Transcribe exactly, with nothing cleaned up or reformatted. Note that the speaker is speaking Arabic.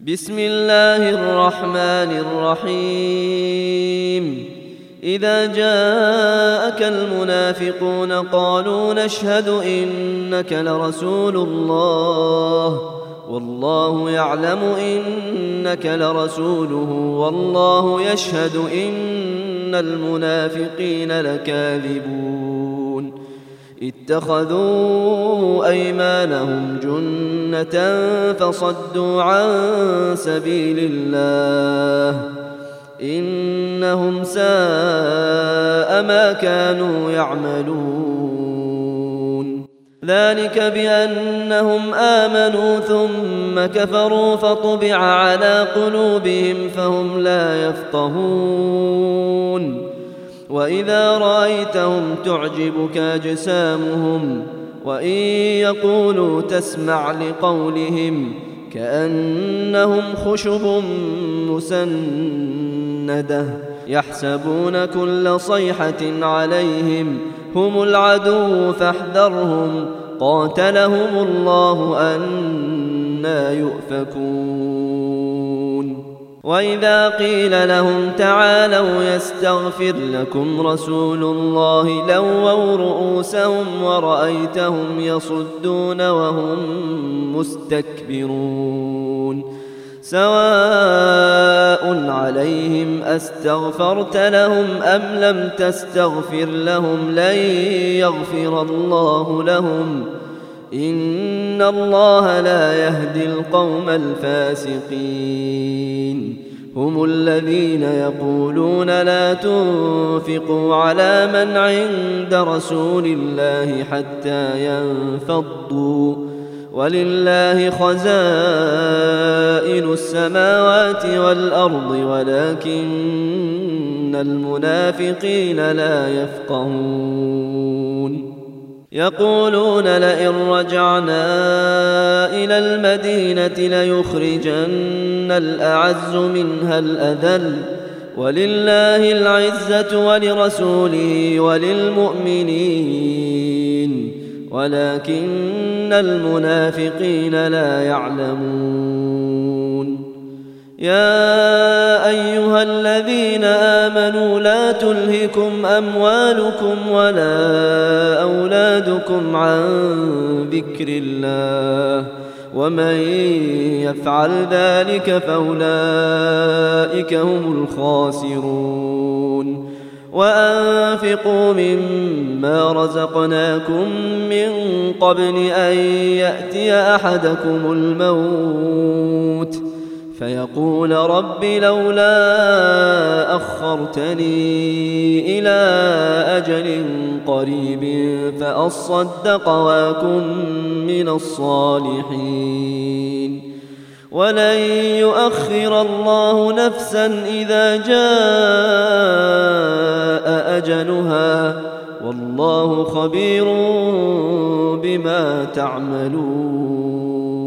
بسم الله الرحمن الرحيم إذا جاءك المنافقون قالوا نشهد إنك لرسول الله والله يعلم إنك لرسوله والله يشهد إن المنافقين لكاذبون اتخذوا أيمانهم جنة فصدوا عن سبيل الله إنهم ساء ما كانوا يعملون ذلك بأنهم آمنوا ثم كفروا فطبع على قلوبهم فهم لا يفقهون وإذا رأيتهم تعجبك أجسامهم وإن يقولوا تسمع لقولهم كأنهم خشب مسندة يحسبون كل صيحة عليهم هم العدو فاحذرهم قاتلهم الله أنى يؤفكون وإذا قيل لهم تعالوا يستغفر لكم رسول الله لووا رؤوسهم ورأيتهم يصدون وهم مستكبرون سواء عليهم أستغفرت لهم أم لم تستغفر لهم لن يغفر الله لهم إن الله لا يهدي القوم الفاسقين هم الذين يقولون لا تنفقوا على من عند رسول الله حتى ينفضوا ولله خزائن السماوات والأرض ولكن المنافقين لا يفقهون يقولون لئن رجعنا إلى المدينة ليخرجن الأعز منها الأذل ولله العزة ولرسوله وللمؤمنين ولكن المنافقين لا يعلمون يا أيها الذين آمنوا لا تلهكم أموالكم ولا أولادكم عن ذكر الله ومن يفعل ذلك فأولئك هم الخاسرون وأنفقوا مما رزقناكم من قبل أن يأتي أحدكم الموت فيقول رب لولا أخرتني إلى أجل قريب فأصدق وأكن من الصالحين ولن يؤخر الله نفسا إذا جاء أجلها والله خبير بما تعملون